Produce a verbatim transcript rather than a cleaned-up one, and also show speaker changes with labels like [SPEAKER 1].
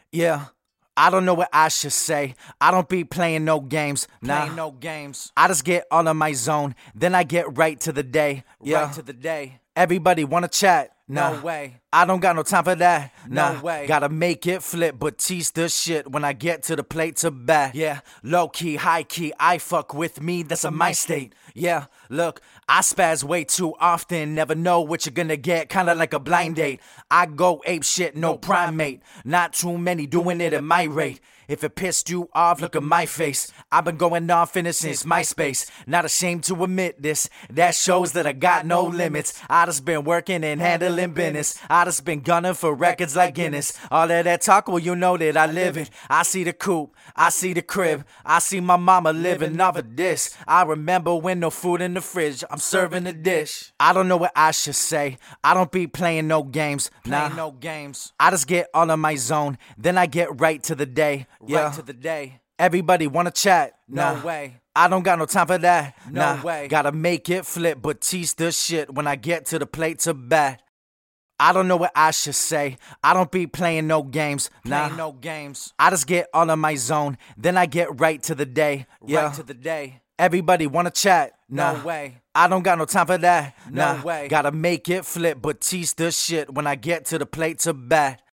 [SPEAKER 1] Yeah. I don't know what I should say. I don't be playing no games. Nah.
[SPEAKER 2] Playing no games.
[SPEAKER 1] I just get all in my zone. Then I get right to the day. Yeah.
[SPEAKER 2] Right to the day.
[SPEAKER 1] Everybody wanna chat.
[SPEAKER 2] No
[SPEAKER 1] Nah.
[SPEAKER 2] way.
[SPEAKER 1] I don't got no time for that.
[SPEAKER 2] No
[SPEAKER 1] Nah.
[SPEAKER 2] way.
[SPEAKER 1] Gotta make it flip, but tease the shit when I get to the plate to bat. Yeah, low key, high key, I fuck with me, that's a my state. Yeah, look, I spaz way too often, never know what you're gonna get, kinda like a blind date. I go ape shit, no primate. Not too many doing it at my rate. If it pissed you off, look at my face. I've been going off in it since MySpace. Not ashamed to admit this. That shows that I got no limits. I just been working and handling business. I just been gunning for records like Guinness. All of that talk, well, you know that I live it. I see the coupe, I see the crib. I see my mama living off of this. I remember when no food in the fridge, I'm serving the dish. I don't know what I should say. I don't be playing no games.
[SPEAKER 2] Playing
[SPEAKER 1] Nah.
[SPEAKER 2] no games.
[SPEAKER 1] I just get all in my zone. Then I get right to the day. Yeah.
[SPEAKER 2] Right to the day.
[SPEAKER 1] Everybody wanna chat.
[SPEAKER 2] No
[SPEAKER 1] Nah.
[SPEAKER 2] way.
[SPEAKER 1] I don't got no time for that.
[SPEAKER 2] No
[SPEAKER 1] Nah.
[SPEAKER 2] way.
[SPEAKER 1] Gotta make it flip, but tease the shit when I get to the plate to bat. I don't know what I should say. I don't be playing no games. Nah.
[SPEAKER 2] Playing no games.
[SPEAKER 1] I just get all in my zone. Then I get right to the day. Yeah.
[SPEAKER 2] Right to the day.
[SPEAKER 1] Everybody wanna chat.
[SPEAKER 2] No
[SPEAKER 1] Nah.
[SPEAKER 2] way.
[SPEAKER 1] I don't got no time for that.
[SPEAKER 2] No
[SPEAKER 1] Nah.
[SPEAKER 2] way.
[SPEAKER 1] Gotta make it flip, but tease the shit when I get to the plate to bat.